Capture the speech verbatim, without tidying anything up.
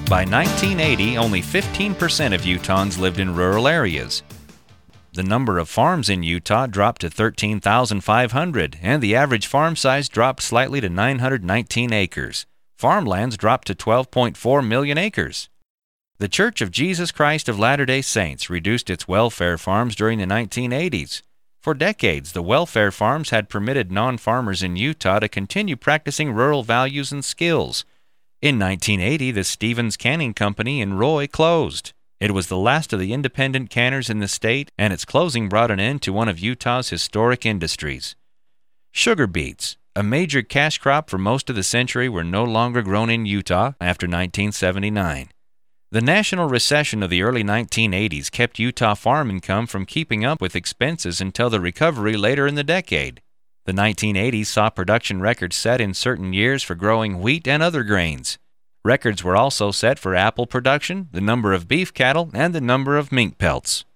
By nineteen eighty, only fifteen percent of Utahns lived in rural areas. The number of farms in Utah dropped to thirteen thousand five hundred, and the average farm size dropped slightly to nine hundred nineteen acres. Farmlands dropped to twelve point four million acres. The Church of Jesus Christ of Latter-day Saints reduced its welfare farms during the nineteen eighties. For decades, the welfare farms had permitted non-farmers in Utah to continue practicing rural values and skills. In nineteen eighty, the Stevens Canning Company in Roy closed. It was the last of the independent canners in the state, and its closing brought an end to one of Utah's historic industries. Sugar beets, a major cash crop for most of the century, were no longer grown in Utah after nineteen seventy-nine. The national recession of the early nineteen eighties kept Utah farm income from keeping up with expenses until the recovery later in the decade. The nineteen eighties saw production records set in certain years for growing wheat and other grains. Records were also set for apple production, the number of beef cattle, and the number of mink pelts.